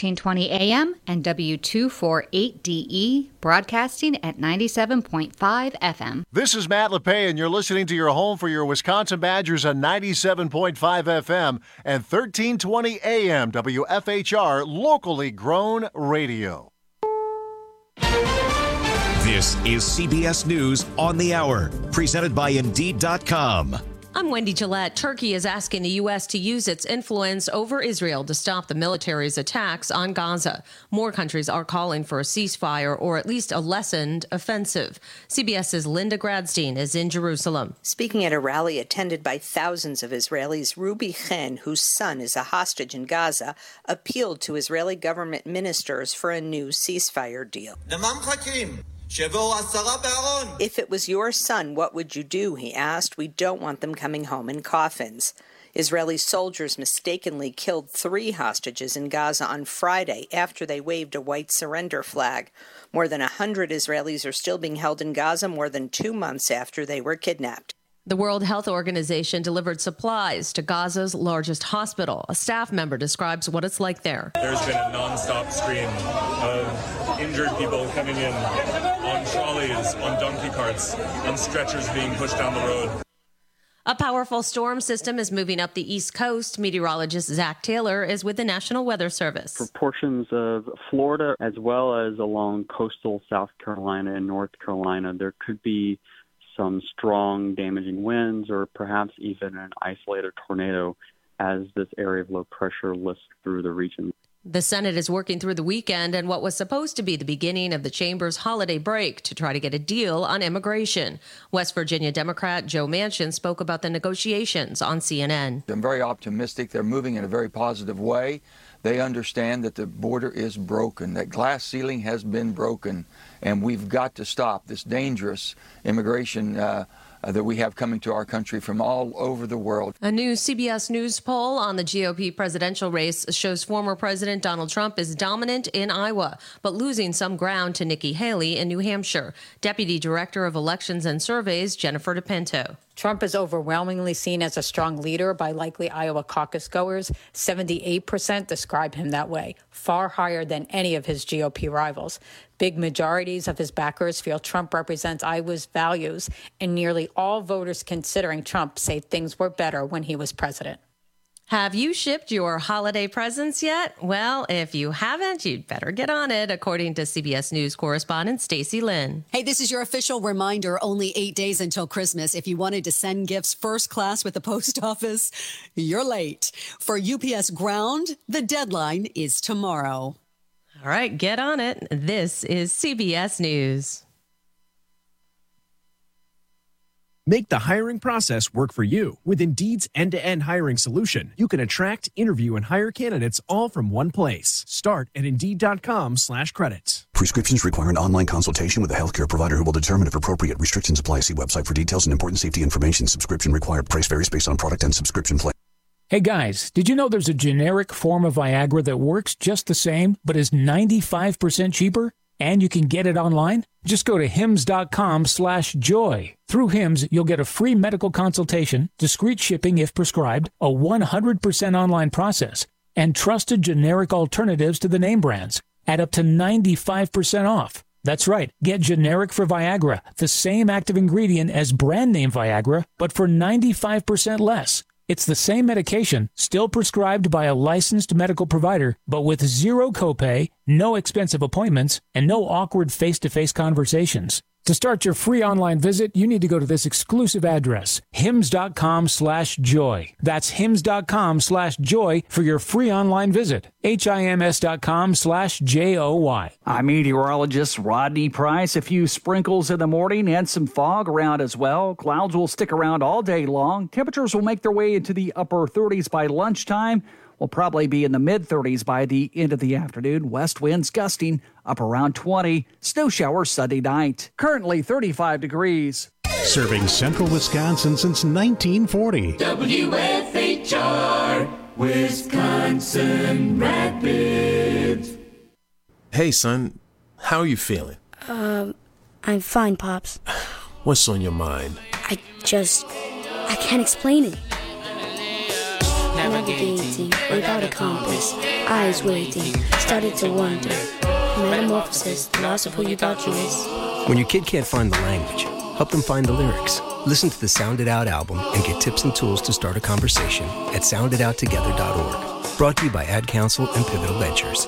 1320 AM and W248DE, broadcasting at 97.5 FM. This is Matt LePay, and you're listening to your home for your Wisconsin Badgers on 97.5 FM and 1320 AM WFHR, locally grown radio. This is CBS News on the Hour, presented by Indeed.com. I'm Wendy Gillette. Turkey is asking the U.S. to use its influence over Israel to stop the military's attacks on Gaza. More countries are calling for a ceasefire or at least a lessened offensive. CBS's Linda Gradstein is in Jerusalem. Speaking at a rally attended by thousands of Israelis, Ruby Chen, whose son is a hostage in Gaza, appealed to Israeli government ministers for a new ceasefire deal. If it was your son, what would you do? He asked. We don't want them coming home in coffins. Israeli soldiers mistakenly killed 3 hostages in Gaza on Friday after they waved a white surrender flag. More than 100 Israelis are still being held in Gaza more than 2 months after they were kidnapped. The World Health Organization delivered supplies to Gaza's largest hospital. A staff member describes what it's like there. There's been a nonstop stream of injured people coming in on trolleys, on donkey carts, on stretchers being pushed down the road. A powerful storm system is moving up the East Coast. Meteorologist Zach Taylor is with the National Weather Service. For portions of Florida as well as along coastal South Carolina and North Carolina, there could be some strong damaging winds or perhaps even an isolated tornado as this area of low pressure lifts through the region. The Senate is working through the weekend and what was supposed to be the beginning of the chamber's holiday break to try to get a deal on immigration. West Virginia Democrat Joe Manchin spoke about the negotiations on CNN. I'm very optimistic. They're moving in a very positive way. They understand that the border is broken, that glass ceiling has been broken, and we've got to stop this dangerous immigration that we have coming to our country from all over the world. A new CBS News poll on the GOP presidential race shows former President Donald Trump is dominant in Iowa, but losing some ground to Nikki Haley in New Hampshire. Deputy Director of Elections and Surveys, Jennifer DePinto. Trump is overwhelmingly seen as a strong leader by likely Iowa caucus goers. 78% describe him that way, far higher than any of his GOP rivals. Big majorities of his backers feel Trump represents Iowa's values, and nearly all voters considering Trump say things were better when he was president. Have you shipped your holiday presents yet? Well, if you haven't, you'd better get on it, according to CBS News correspondent Stacey Lynn. Hey, this is your official reminder. Only 8 days until Christmas. If you wanted to send gifts first class with the post office, you're late. For UPS Ground, the deadline is tomorrow. All right, get on it. This is CBS News. Make the hiring process work for you. With Indeed's end-to-end hiring solution, you can attract, interview, and hire candidates all from one place. Start at Indeed.com/credits. Prescriptions require an online consultation with a healthcare provider who will determine if appropriate. Restrictions apply. See website for details and important safety information. Subscription required. Price varies based on product and subscription plan. Hey guys, did you know there's a generic form of Viagra that works just the same, but is 95% cheaper? And you can get it online? Just go to hims.com/joy. Through Hims, you'll get a free medical consultation, discreet shipping if prescribed, a 100% online process, and trusted generic alternatives to the name brands at up to 95% off. That's right. Get generic for Viagra, the same active ingredient as brand name Viagra, but for 95% less. It's the same medication, still prescribed by a licensed medical provider, but with zero copay, no expensive appointments, and no awkward face-to-face conversations. To start your free online visit, you need to go to this exclusive address, hims.com/joy. That's hims.com/joy for your free online visit. HIMS.com/JOY. I'm meteorologist Rodney Price. A few sprinkles in the morning and some fog around as well. Clouds will stick around all day long. Temperatures will make their way into the upper 30s by lunchtime. Will probably be in the mid-30s by the end of the afternoon. West winds gusting up around 20. Snow showers Sunday night. Currently 35 degrees. Serving central Wisconsin since 1940. WFHR, Wisconsin Rapids. Hey, son. How are you feeling? I'm fine, Pops. What's on your mind? I can't explain it. Now navigating without a compass, eyes waiting, started to wonder. Metamorphosis, the loss of who you thought you is. When your kid can't find the language, help them find the lyrics. Listen to the Sound It Out album and get tips and tools to start a conversation at sounditouttogether.org. Brought to you by Ad Council and Pivotal Ventures.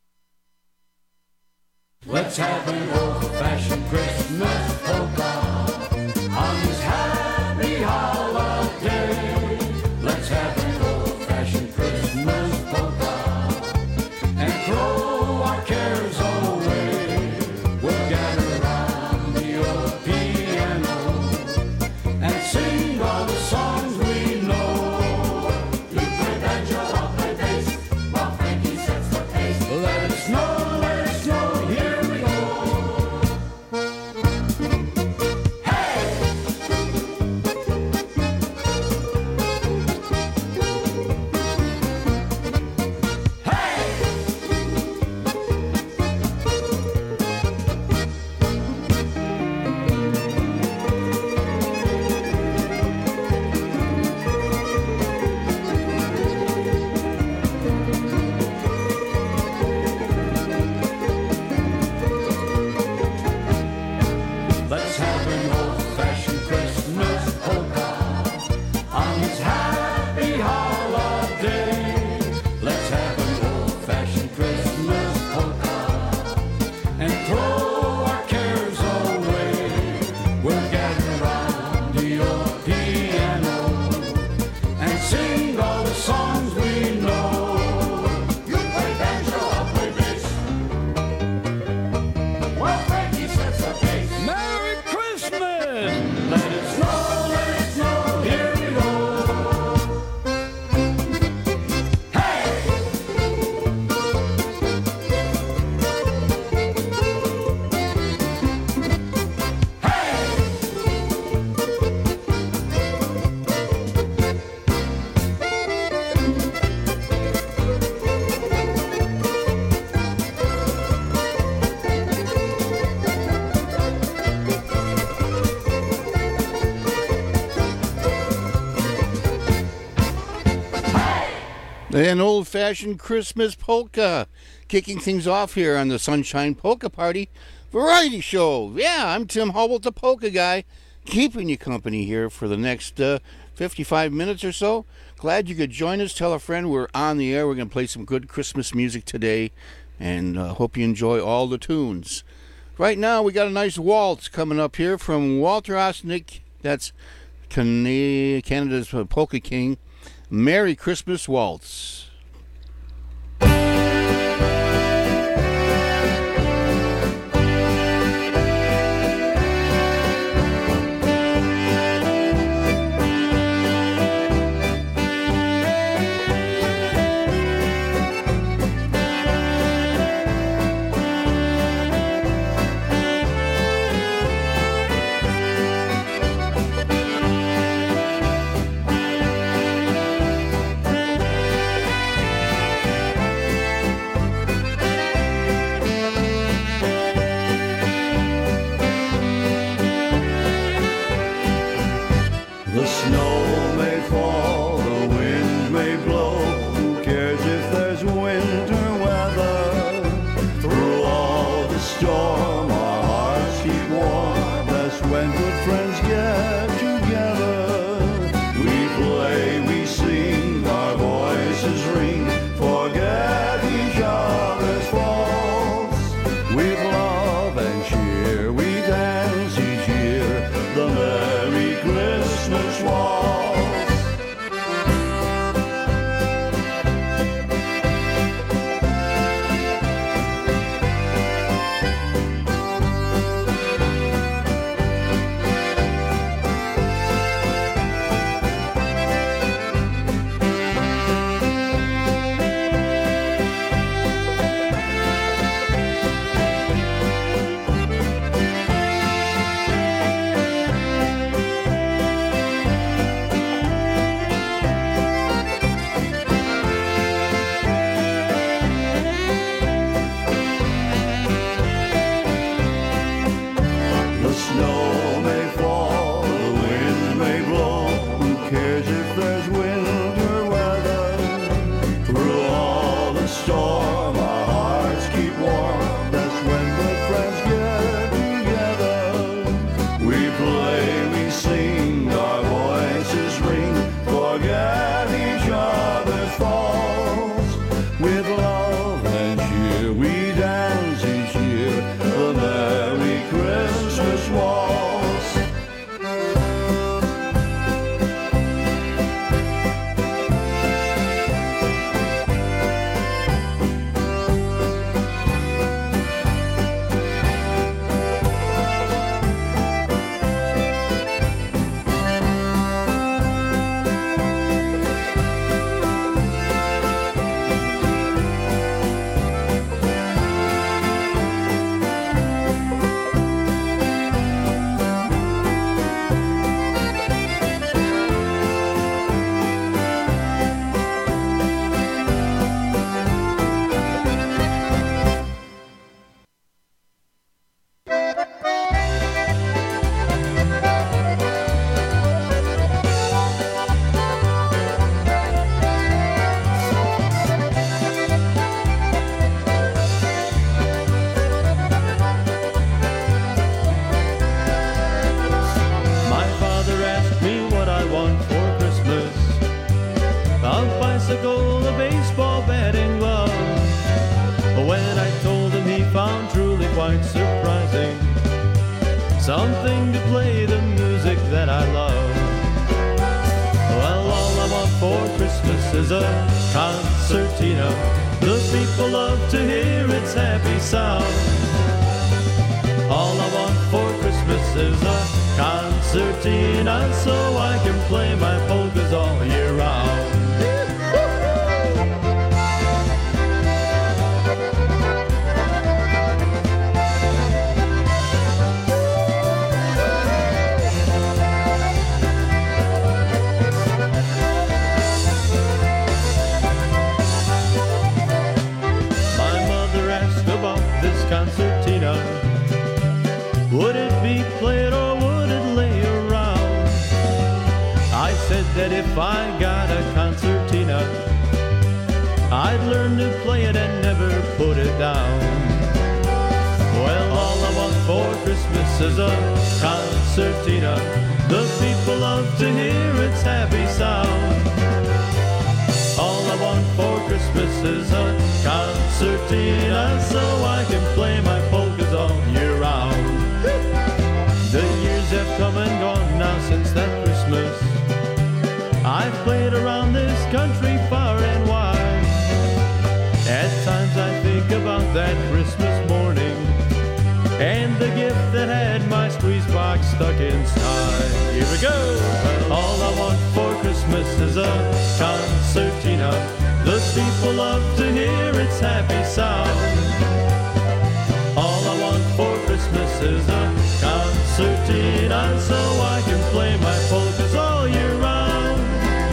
Let's have an old-fashioned Christmas polka on this happy holiday. Let's have an old-fashioned Christmas polka and throw our cares away. We'll gather around the old piano and sing all the songs we know. You play banjo, I'll play bass, while Frankie sets the pace. Let it snow, let it snow, here we go. Let's have an old-fashioned Christmas polka on this happy holiday. Let's have an old-fashioned Christmas polka and throw our cares away. We'll gather around the old piano and sing all the songs we know. You play banjo, I'll play bass, while Frankie sets the pace. Merry Christmas! Let it snow, here we go. An old-fashioned Christmas polka, kicking things off here on the Sunshine Polka Party Variety Show. Yeah, I'm Tim Hubble, the Polka Guy, keeping you company here for the next 55 minutes or so. Glad you could join us. Tell a friend we're on the air. We're going to play some good Christmas music today, and hope you enjoy all the tunes. Right now, we got a nice waltz coming up here from Walter Osnick. That's Canada's Polka King. Merry Christmas Waltz. When I told him, he found truly quite surprising something to play the music that I love. Well, all I want for Christmas is a concertina. The people love to hear its happy sound. All I want for Christmas is a concertina, so I can play my polkas all year round. Concertina, would it be played or would it lay around? I said that if I got a concertina, I'd learn to play it and never put it down. Well, all I want for Christmas is a concertina. The people love to hear its happy sound. All I want for Christmas is a concertina, so I can play my polkas all year round. The years have come and gone now since that Christmas. I've played around this country far and wide. At times I think about that Christmas morning and the gift that had my squeeze box stuck inside. Here we go! Well, all I want for Christmas is a concertina. The people love to hear its happy sound. All I want for Christmas is a concertina, so I can play my polkas all year round.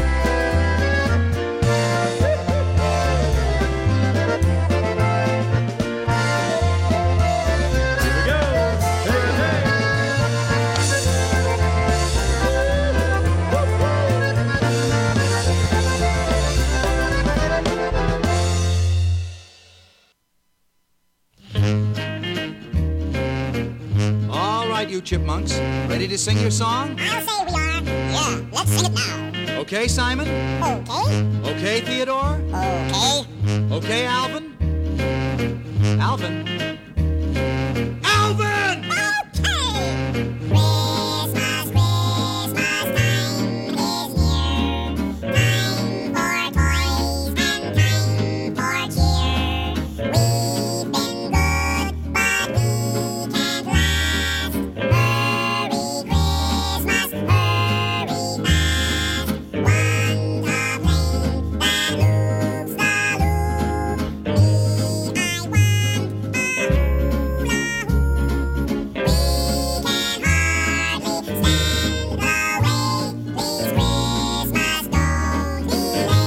You chipmunks, ready to sing your song? I'll say we are. Yeah, let's sing it now. Okay, Simon? Okay. Okay, Theodore? Okay. Okay, Alvin? Alvin? Alvin! Okay! Christmas, Christmas time is near. Time for toys and time for cheer. We've been good, but we can't last. Hurry, Christmas, hurry fast. One complaint that looks the loop. Me, I want a hula hoop. We can hardly stand the wait. Please, Christmas, don't be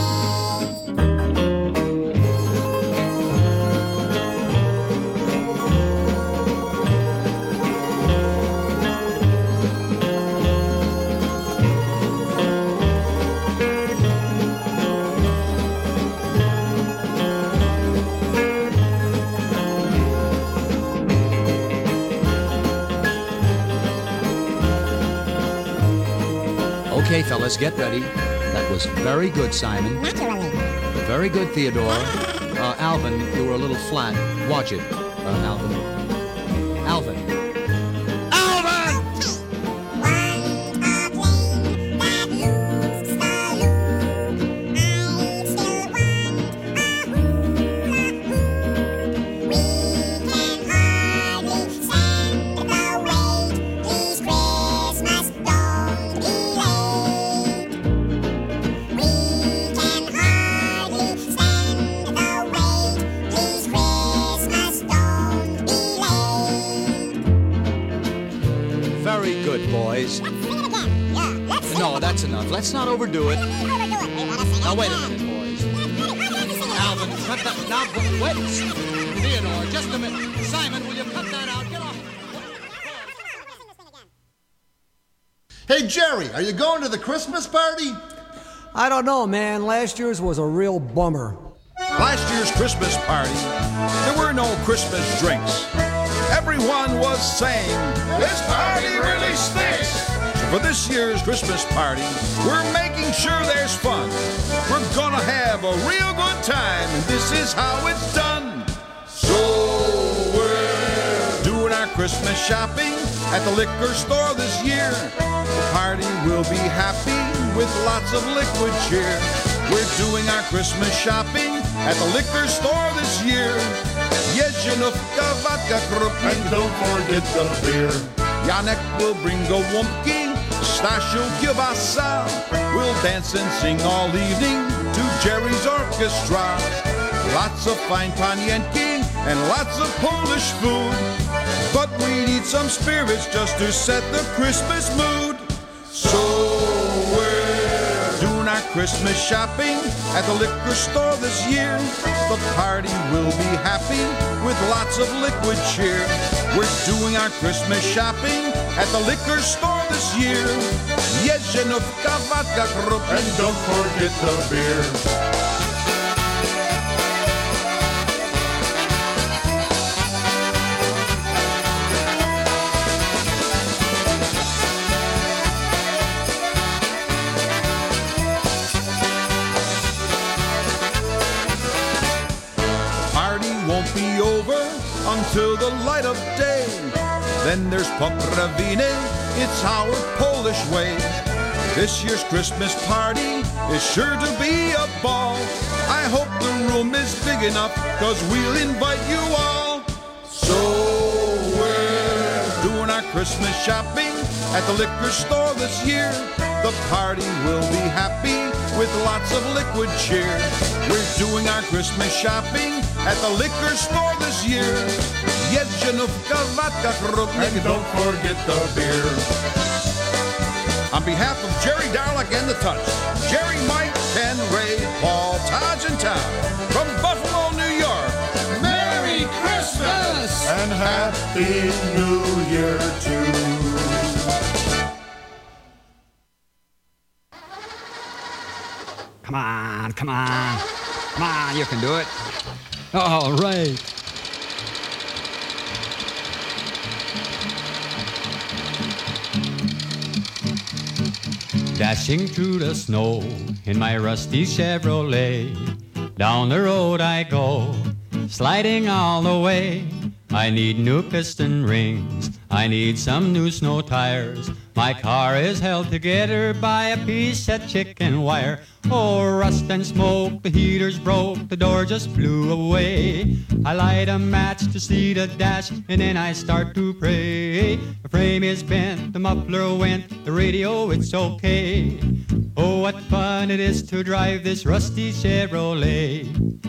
Okay, fellas, get ready. That was very good, Simon. naturally. Very good, Theodore. Alvin, you were a little flat. Watch it, Alvin. Alvin. Very good, boys. Let's sing it again. Yeah, let's sing No, it that's enough. Let's not overdo it. again. Overdo it. We gotta sing Now, it wait a again. minute, boys. Yeah, Alvin, cut that. Now, wait. Theodore, just a minute. Simon, will you cut that out? Get off. Hey, Jerry, are you going to the Christmas party? I don't know, man. Last year's was a real bummer. Last year's Christmas party, there were no Christmas drinks. Everyone was saying, "This party really stinks." So for this year's Christmas party, we're making sure there's fun. We're gonna have a real good time, and this is how it's done. Christmas shopping at the liquor store this year. The party will be happy with lots of liquid cheer. We're doing our Christmas shopping at the liquor store this year. Jedzinówka, vodka, krupnik, and don't forget the beer. Janek will bring a wumpki, Stasio kielbasa. We'll dance and sing all evening to Jerry's orchestra. Lots of fine panienki and lots of Polish food. But we need some spirits just to set the Christmas mood. So we're doing our Christmas shopping at the liquor store this year. The party will be happy with lots of liquid cheer. We're doing our Christmas shopping at the liquor store this year. Jedzinówka, vodka, krupnik, and don't forget the beer. Be over until the light of day. Then there's Poprawiny, it's our Polish way. This year's Christmas party is sure to be a ball. I hope the room is big enough, cause we'll invite you all. So we're doing our Christmas shopping at the liquor store this year. The party will be happy with lots of liquid cheer. We're doing our Christmas shopping at the liquor store this year. Jedzinówka, vodka, krupnik, and don't forget the beer. On behalf of Jerry Darlick and the Touch, Jerry, Mike, Ken, Ray, Paul, Taj, and Tom, from Buffalo, New York, Merry Christmas and Happy New Year too. Come on, come on. Come on, you can do it. All right. Dashing through the snow in my rusty Chevrolet. Down the road I go, sliding all the way. I need new piston rings, I need some new snow tires. My car is held together by a piece of chicken wire. Oh, rust and smoke, the heater's broke, the door just flew away. I light a match to see the dash, and then I start to pray. The frame is bent, the muffler went, the radio, it's okay. Oh, what fun it is to drive this rusty Chevrolet.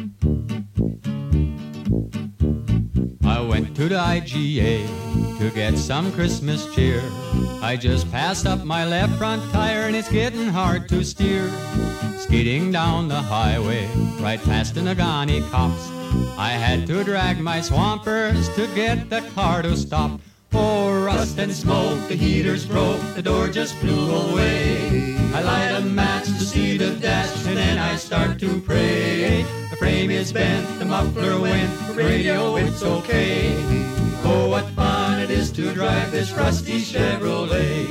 I went to the IGA to get some Christmas cheer. I just passed up my left front tire and it's getting hard to steer. Skidding down the highway, right past the Nagani cops. I had to drag my swampers to get the car to stop. Oh, rust and smoke, the heater's broke, the door just flew away. I light a match to see the dash, and then I start to pray. The frame is bent, the muffler went, the radio, it's okay. Oh, what fun it is to drive this rusty Chevrolet.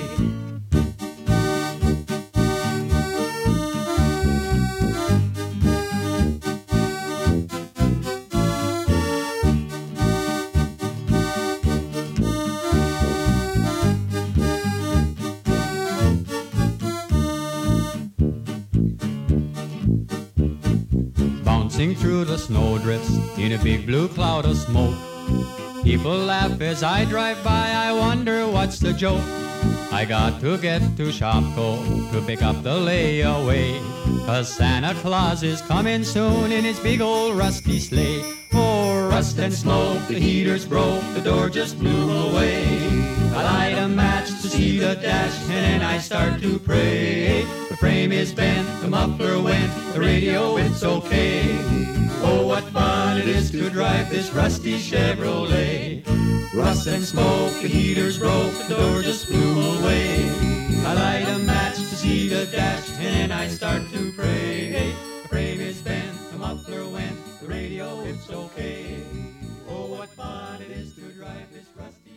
Through the snowdrifts in a big blue cloud of smoke. People laugh as I drive by, I wonder what's the joke. I got to get to Shopko to pick up the layaway, 'cause Santa Claus is coming soon in his big old rusty sleigh. Oh, rust and smoke, the heater's broke, the door just flew away. I light a match to see the dash, and then I start to pray. The frame is bent, the muffler went, the radio, it's okay. Oh, what fun it is to drive this rusty Chevrolet. Rust and smoke, the heater's broke, the door just flew away. I light a match to see the dash, and then I start to pray. The frame is bent, the muffler went, the radio, it's okay. Oh, what fun it is to drive this rusty.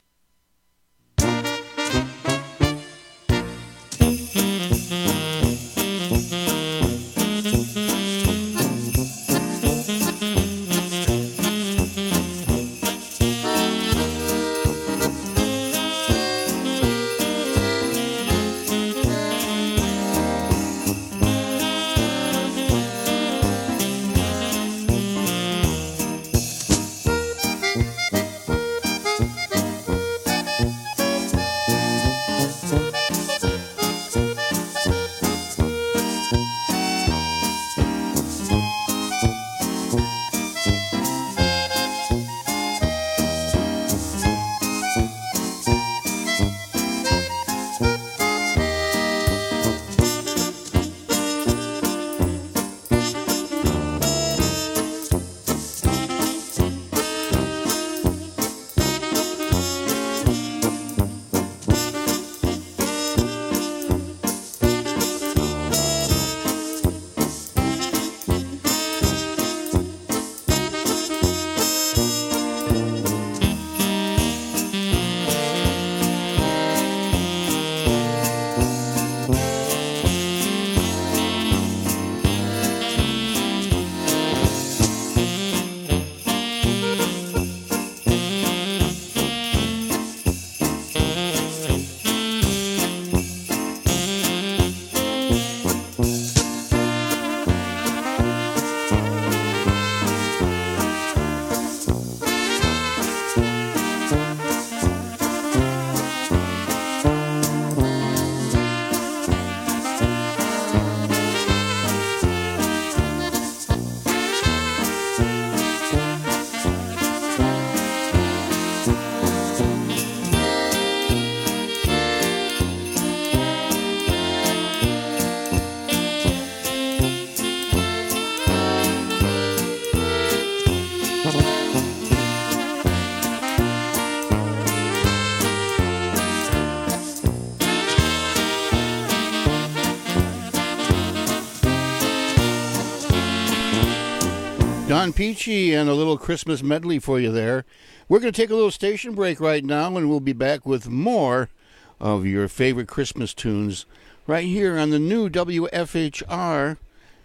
Don Peachy and a little Christmas medley for you there. We're going to take a little station break right now, and we'll be back with more of your favorite Christmas tunes right here on the new WFHR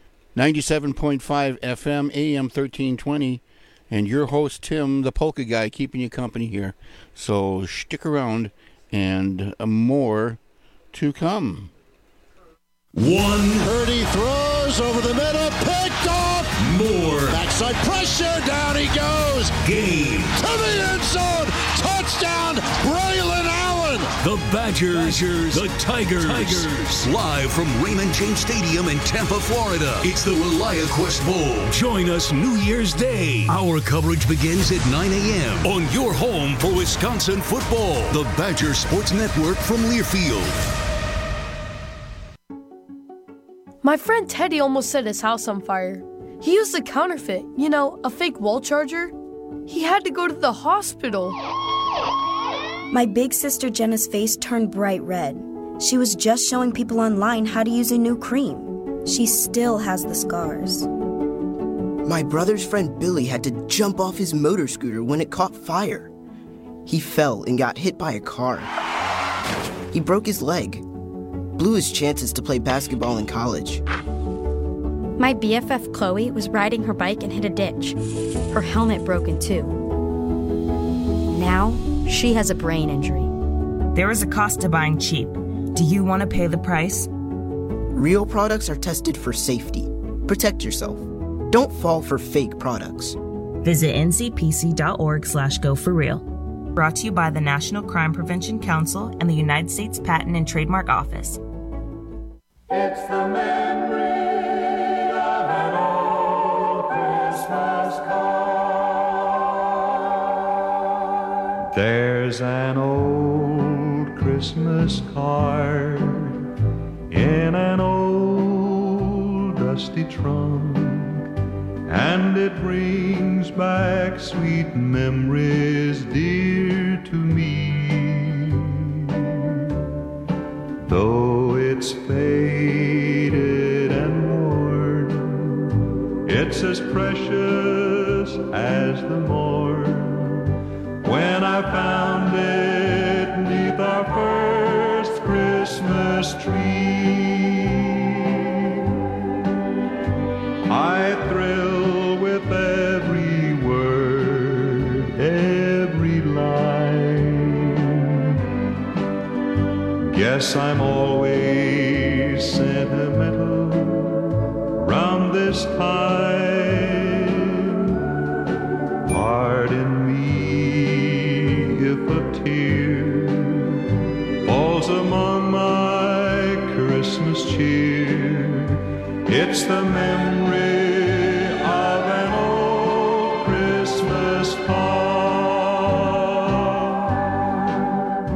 97.5 FM, AM 1320, and your host, Tim, the Polka Guy, keeping you company here. So stick around, and more to come. Purdy throws over the middle, picked off. More. Backside pressure, down he goes. Game. To the end zone, touchdown, Braylon Allen. The Badgers, the Tigers. Live from Raymond James Stadium in Tampa, Florida. It's the ReliaQuest Bowl. Join us New Year's Day. Our coverage begins at 9 a.m. on your home for Wisconsin football. The Badger Sports Network from Learfield. My friend Teddy almost set his house on fire. He used a counterfeit, a fake wall charger. He had to go to the hospital. My big sister Jenna's face turned bright red. She was just showing people online how to use a new cream. She still has the scars. My brother's friend Billy had to jump off his motor scooter when it caught fire. He fell and got hit by a car. He broke his leg. Blew his chances to play basketball in college. My BFF Chloe was riding her bike and hit a ditch. Her helmet broke in two. Now, she has a brain injury. There is a cost to buying cheap. Do you want to pay the price? Real products are tested for safety. Protect yourself. Don't fall for fake products. Visit ncpc.org/go4real. Brought to you by the National Crime Prevention Council and the United States Patent and Trademark Office. It's the memory of an old Christmas card. There's an old Christmas card in an old dusty trunk, and it brings back sweet memories dear to me. Though it's faded and worn, it's as precious as the morn when I found it 'neath our first Christmas tree. I thrill with every word, every line. Guess I'm always sentimental round this time. Pardon me if a tear falls among my Christmas cheer. It's the memory of an old Christmas card.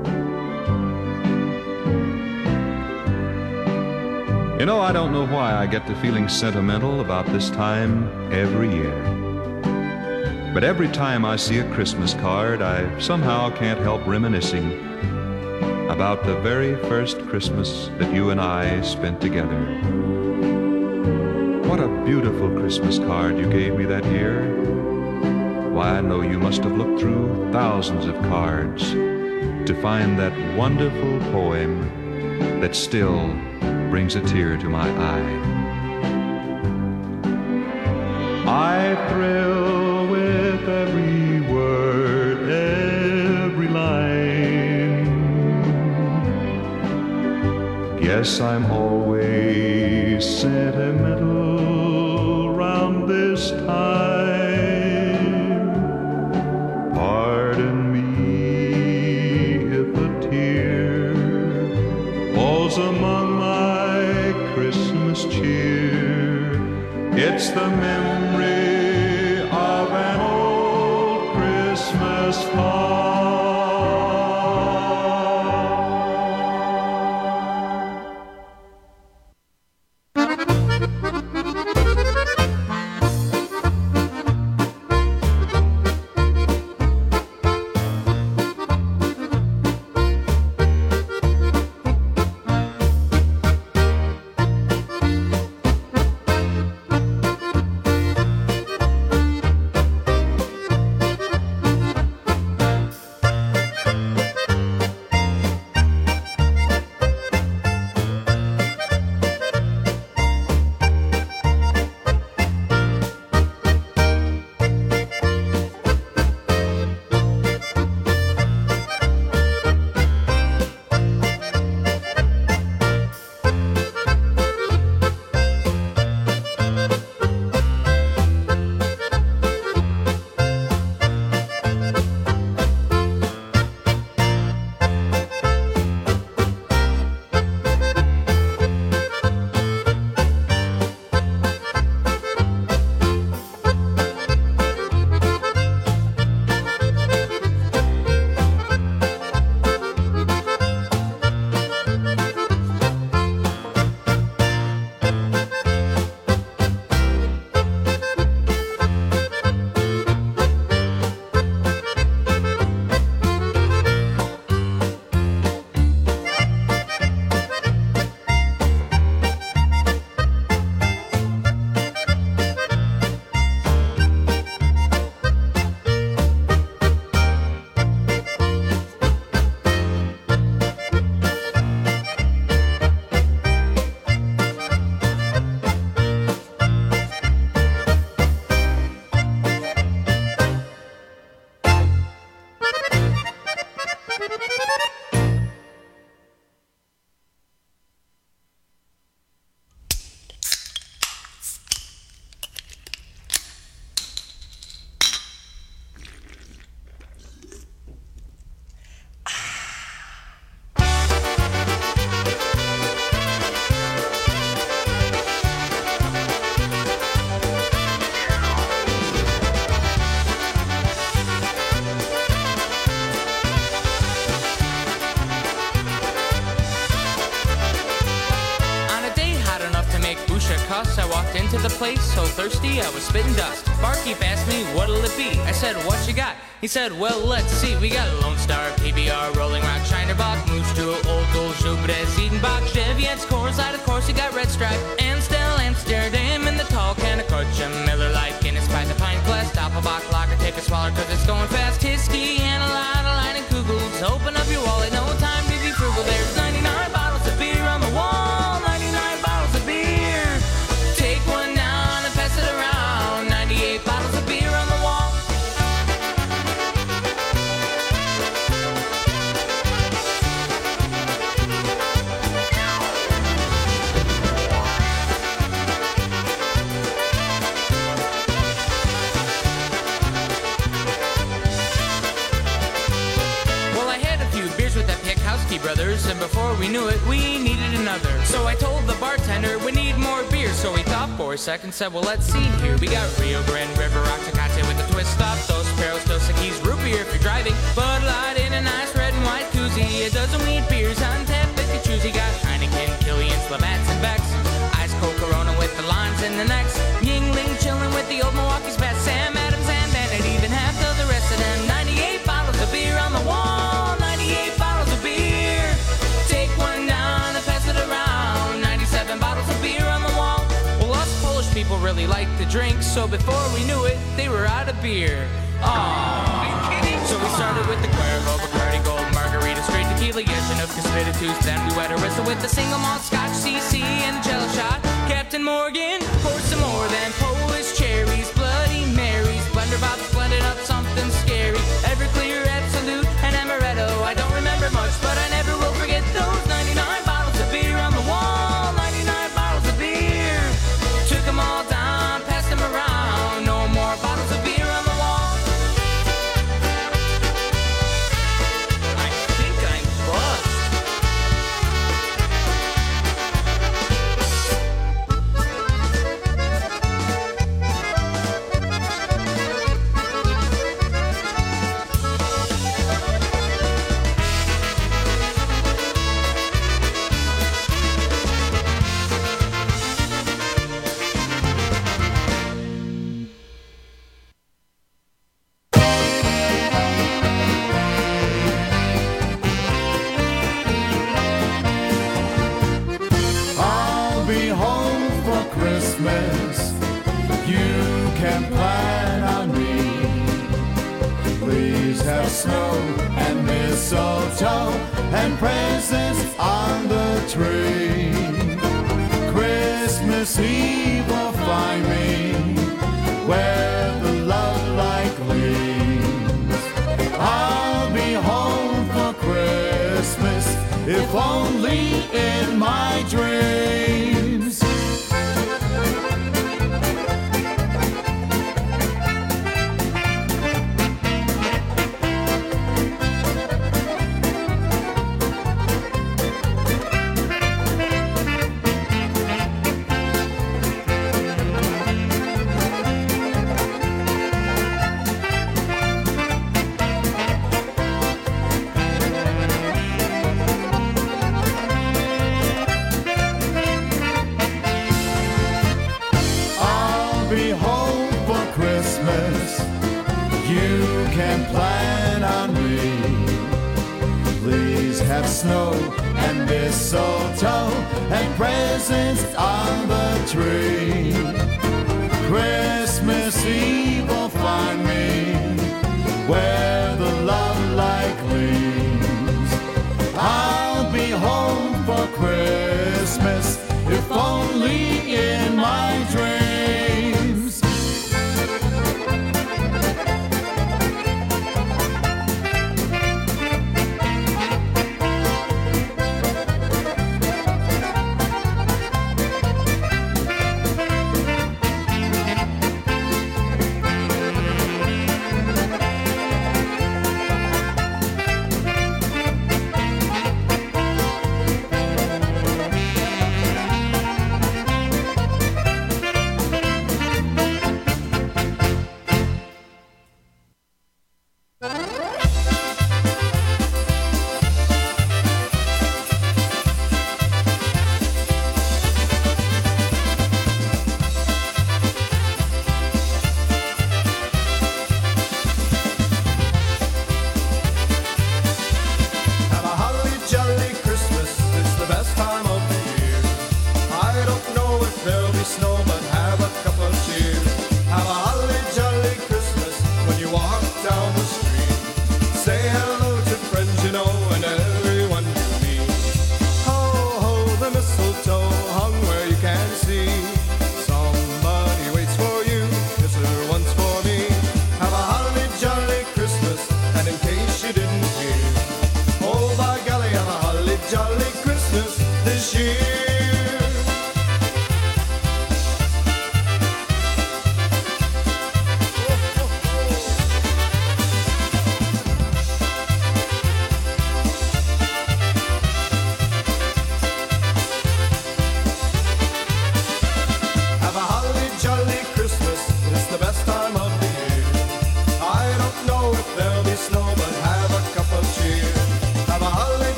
You know, I don't know why I get to feeling sentimental about this time every year. But every time I see a Christmas card, I somehow can't help reminiscing about the very first Christmas that you and I spent together. What a beautiful Christmas card you gave me that year. Why, I know you must have looked through thousands of cards to find that wonderful poem that still brings a tear to my eye. I thrill with every word, every line. Guess I'm always sentimental round this time. Pardon me if a tear falls among my Christmas cheer. It's the memory of an old Christmas card. into the place, so thirsty I was spitting dust. Barkeep asked me, what'll it be? I said, what you got? He said, well, let's see. We got Lone Star, PBR, Rolling Rock, Shinerbach, Moose Jewel, Old Gold, Schubert, Ziedenbach, Cheviet's, Coors Light, of course you got Red Stripe, Amstel, Amsterdam, and the tall can of Kutcha, Miller Lite, Guinness by the pint glass, Doppelbock, Lager, take a swallow cause it's going fast, Hiskey, and a line and Kugels. Open up your wallet, no time to be frugal. There's 99 bottles of beer on the wall, 99 bottles of beer. Take one down and pass it around, 98 bottles of beer on the wall. Brothers, and before we knew it, we needed another. So I told the bartender we need more beer. So he thought for a second, said, well, let's see here. We got Rio Grande, River Rock, Tecate with a twist stop, Dos Perros, Dos Equis, root beer if you're driving, Bud Light in a nice red and white koozie, a dozen wheat beers on tap if you choose. You got Heineken, Killian's, Labatt's, and Beck's, Ice Cold Corona with the lines and the necks, Yingling chilling with the old Milwaukee's best, Sam Adams and Bennett, even half of the rest of them. 98 bottles of beer on the wall, 98 bottles of beer. Take one down and pass it around, 97 bottles of beer on the wall. Well, us Polish people really like to drink, so before we knew it, they were out of beer. Aww. So we started with the Cuervo, Bacardi Gold, Margarita, straight tequila, Yeshinovka, Spiritus, then we wet Arista with the single malt Scotch, CC, and Jello Shot. Captain Morgan, pour some more than Polish cherries, Bloody Marys, Blender Bob, blended up something scary, Everclear, Absolute, and Amaretto. I don't remember much, but I never will forget those 99 bottles of beer on the wall, 99 bottles of beer. Took them all down, passed them around, no more bottles of beer on the wall. I think I'm buzzed. I'll be home for Christmas. You can plan on me. Please have snow and mistletoe and presents on the tree. Christmas Eve will find me where the love light gleams. I'll be home for Christmas, if only in my dreams. I'll be home for Christmas. You can plan on me. Please have snow and mistletoe and presents on the tree. Christmas Eve will find me where the love light gleams. I'll be home for Christmas, if only in my dreams.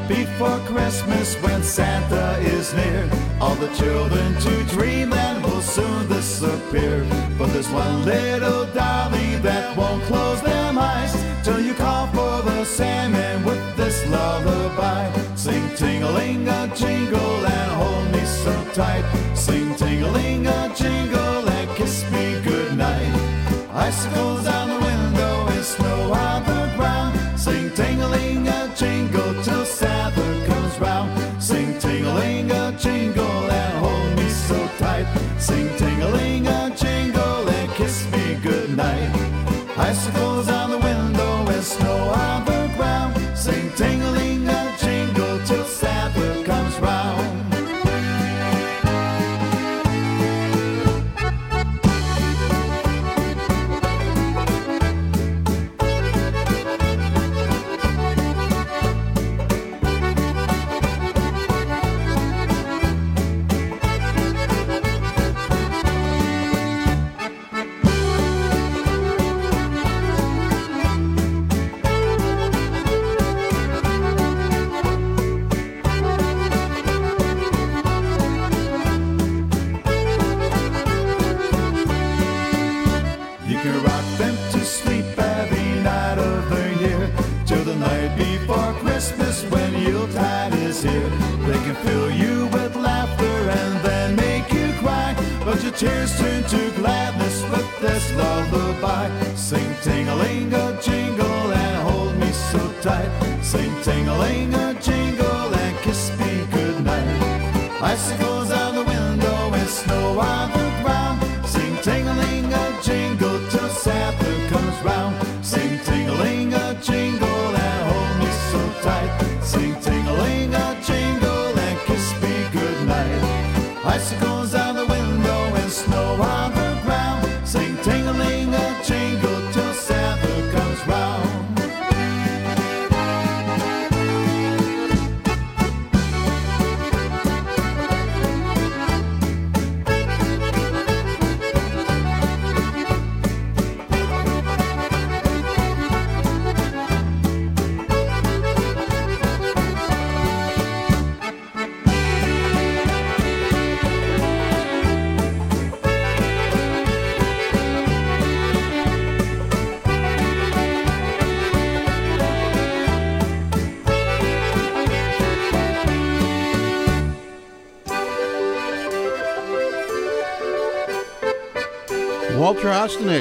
before Christmas when Santa is near. All the children to dreamland will soon disappear. But there's one little darling that won't close them eyes till you call for the Sandman with this lullaby. Sing ting-a-ling-a-jingle and hold me so tight. Sing ting-a-ling-a-jingle and kiss me goodnight. Icicles on the window and snow on the ground. Sing ting-a-ling-a-jingle till Santa comes round. Sing ting-a-ling-a-jingle and hold me so tight. Sing ting-a-ling-a-jingle and kiss me goodnight. Icicles on the window and snow on the ground. Sing ting-a-ling-a-jingle till Santa comes round. You can rock them to sleep every night of the year till the night before Christmas when Yuletide is here. They can fill you with laughter and then make you cry, but your tears turn to gladness with this lullaby. Sing ting-a-ling-a-jingle and hold me so tight. Sing ting-a-ling-a-jingle and kiss me goodnight. Icicles on the window and snow on the ground. Sing ting-a-ling-a-jingle till Santa comes round. Sing ting-a-ling-a-jingle and hold me so tight. Sing ting-a-ling-a-jingle and kiss me goodnight. Icicles on the window and snow on the ground. Sing ting-a-ling-a-jingle till Santa comes round. Walter Ostanek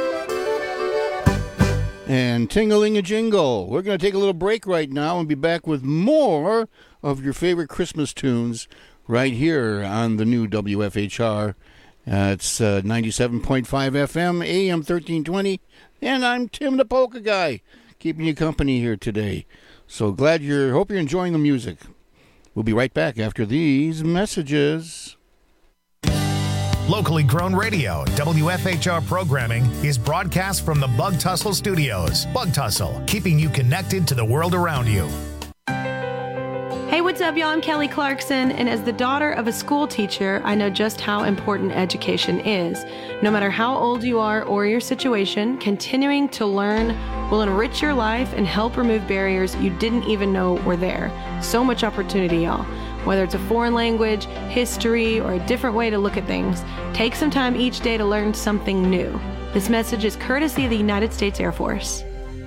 and Ting-a-ling-a-jingle. We're going to take a little break right now and be back with more of your favorite Christmas tunes right here on the new WFHR. It's 97.5 FM, AM 1320, and I'm Tim the Polka Guy, keeping you company here today. So hope you're enjoying the music. We'll be right back after these messages. Locally grown radio, WFHR programming is broadcast from the Bug Tussle Studios. Bug Tussle, keeping you connected to the world around you. Hey, what's up, y'all? I'm Kelly Clarkson, and as the daughter of a school teacher, I know just how important education is. No matter how old you are or your situation, continuing to learn will enrich your life and help remove barriers you didn't even know were there. So much opportunity, y'all. Whether it's a foreign language, history, or a different way to look at things, take some time each day to learn something new. This message is courtesy of the United States Air Force.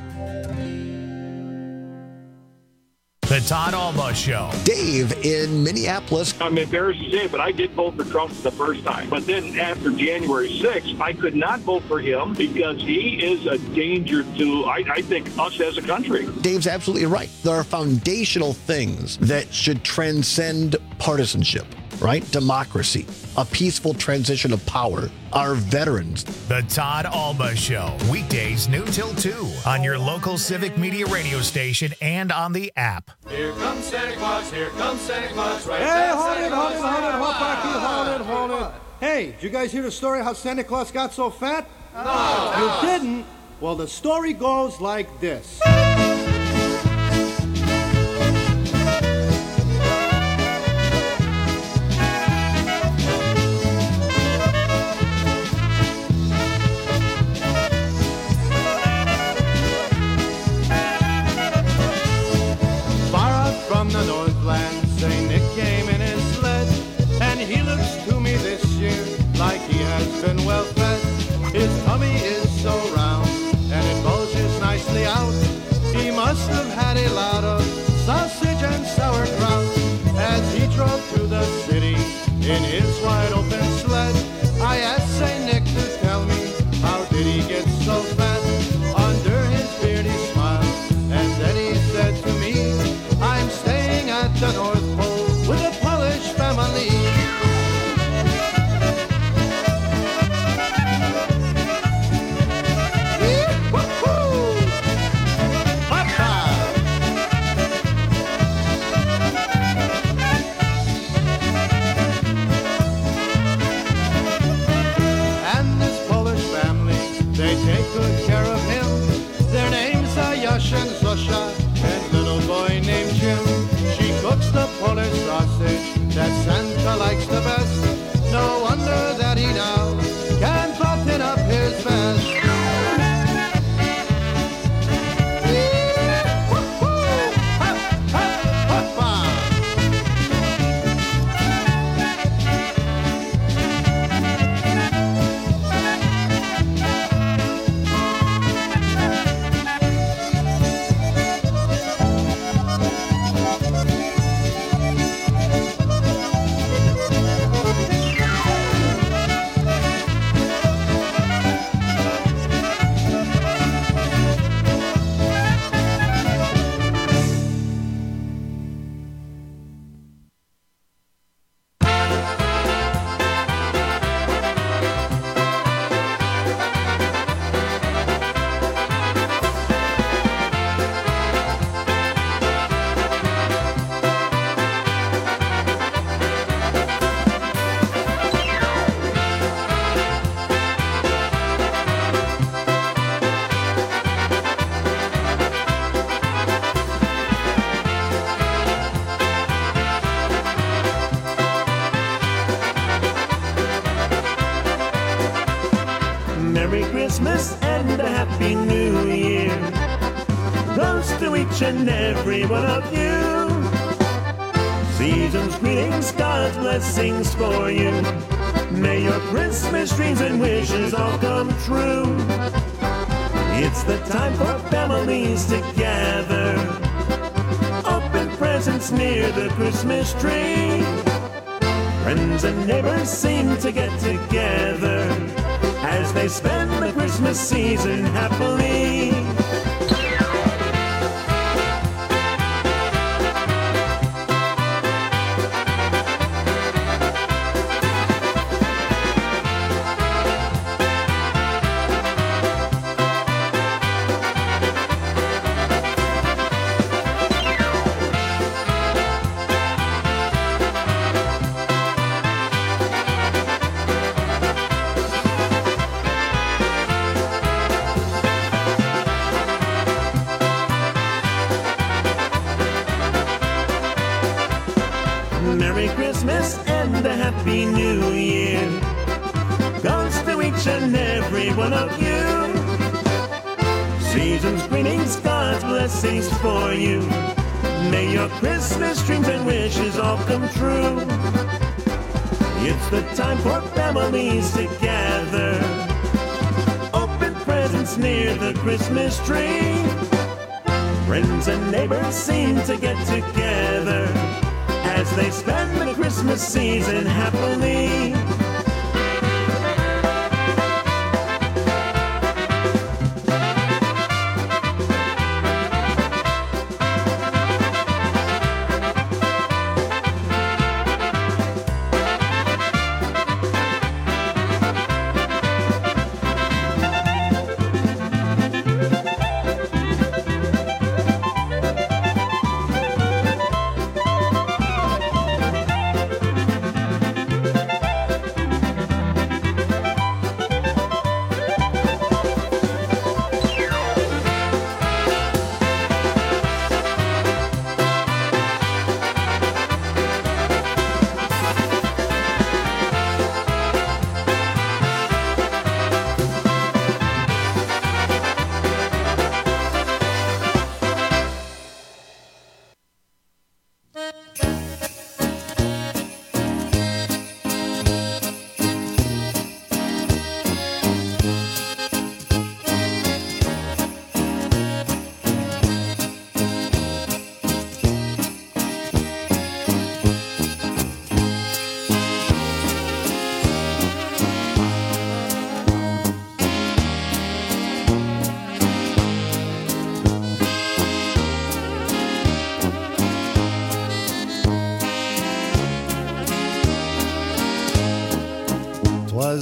The Todd Alba Show. Dave in Minneapolis. I'm embarrassed to say it, but I did vote for Trump the first time. But then after January 6th, I could not vote for him because he is a danger to, I think, us as a country. Dave's absolutely right. There are foundational things that should transcend partisanship, right? Democracy, a peaceful transition of power, our veterans. The Todd Alba Show. Weekdays noon till 2 on your local civic media radio station and on the app. Here comes Santa Claus, here comes Santa Claus, right? Hey, hold it. Hey, did you guys hear the story how Santa Claus got so fat? No. You didn't? Well, the story goes like this. He must have had a lot of sausage and sauerkraut as he drove through the city in his wide open sled. I asked St. Nick to tell me, how did he get so fat? Under his beard he smiled, and then he said to me, I'm staying at the North Pole with a Polish family. And Zosha and little boy named Jim. She cooks the Polish sausage that Santa likes the best. No wonder that he now can't button up his vest. Christmas and a Happy New Year goes to each and every one of you. Season's greetings, God's blessings for you. May your Christmas dreams and wishes all come true. It's the time for families to gather, open presents near the Christmas tree. Friends and neighbors seem to get together as they spend the Christmas season happily. Merry Christmas and a Happy New Year goes to each and every one of you. Season's greetings, God's blessings for you. May your Christmas dreams and wishes all come true. It's the time for families to gather, open presents near the Christmas tree. Friends and neighbors seem to get together as they spend the Christmas season happily.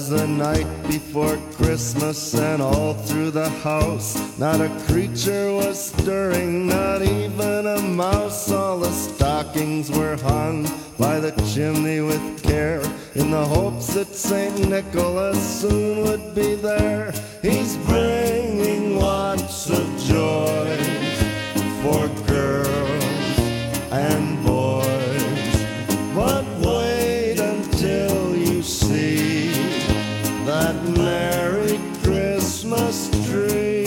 was the night before Christmas, and all through the house not a creature was stirring, not even a mouse. All the stockings were hung by the chimney with care, in the hopes that St. Nicholas soon would be there. He's bringing lots of joy for girls and boys, but wait until you see that Merry Christmas tree.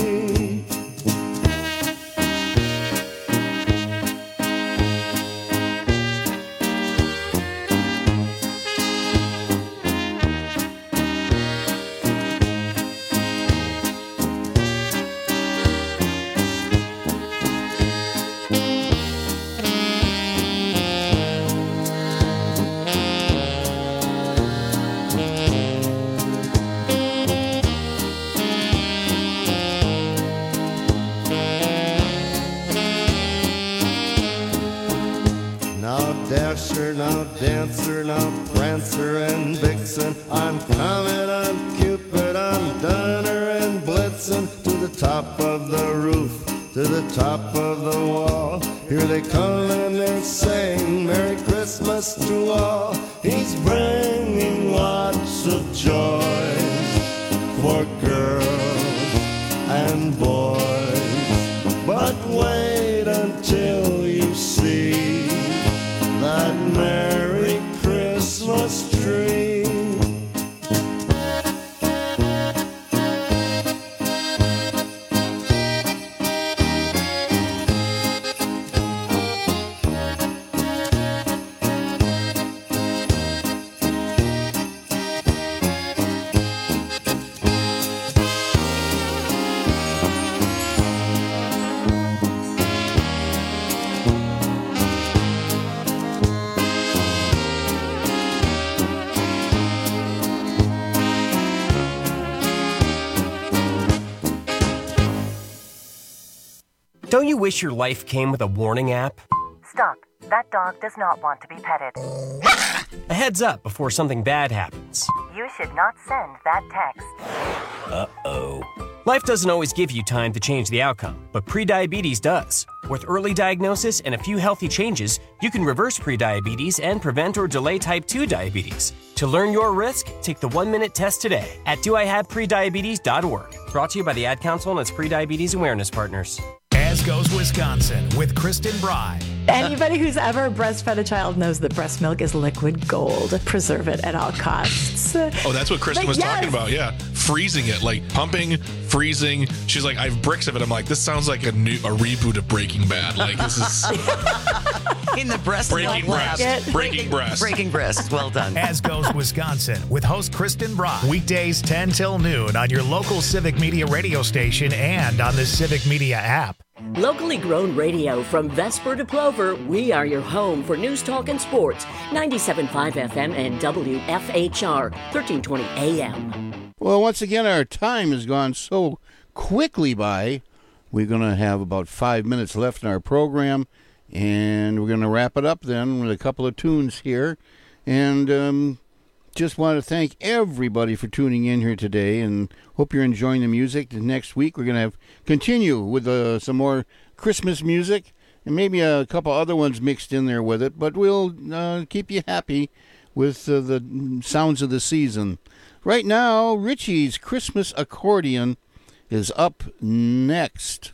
Now Dancer, now Prancer and Vixen, I'm coming, I'm Cupid, I'm Donner and Blitzen, to the top of the roof, to the top of the wall. Here they come and they're saying Merry Christmas to all. He's bringing lots of joy for girls and boys, but wait until you see that Merry Christmas tree. Don't you wish your life came with a warning app? Stop. That dog does not want to be petted. A heads up before something bad happens. You should not send that text. Uh-oh. Life doesn't always give you time to change the outcome, but prediabetes does. With early diagnosis and a few healthy changes, you can reverse prediabetes and prevent or delay type 2 diabetes. To learn your risk, take the 1-minute test today at doihaveprediabetes.org. Brought to you by the Ad Council and its prediabetes awareness partners. As Goes Wisconsin with Kristen Bry. Anybody who's ever breastfed a child knows that breast milk is liquid gold. Preserve it at all costs. Oh, that's what Kristen was talking about. Yeah. Freezing it, like pumping, freezing. She's like, I have bricks of it. I'm like, this sounds like a reboot of Breaking Bad. Like, this is... In the breast Breaking breasts. Breaking breasts. Breaking breasts. Well done. As Goes Wisconsin with host Kristen Bry. Weekdays 10 till noon on your local Civic Media radio station and on the Civic Media app. Locally grown radio from Vesper to Plover, we are your home for news, talk, and sports. 97.5 FM and WFHR, 1320 AM. Well, once again, our time has gone so quickly by. We're going to have about 5 minutes left in our program, and we're going to wrap it up then with a couple of tunes here. And just want to thank everybody for tuning in here today, and hope you're enjoying the music. Next week, we're going to continue with some more Christmas music, and maybe a couple other ones mixed in there with it, but we'll keep you happy with the sounds of the season. Right now, Richie's Christmas Accordion is up next.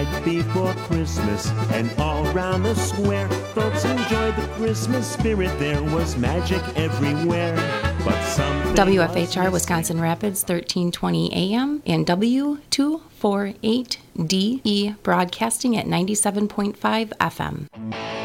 before Christmas, and all round the square, folks enjoyed the Christmas spirit. There was magic everywhere, but something WFHR Wisconsin Rapids, 1320 AM, and W248DE broadcasting at 97.5 FM.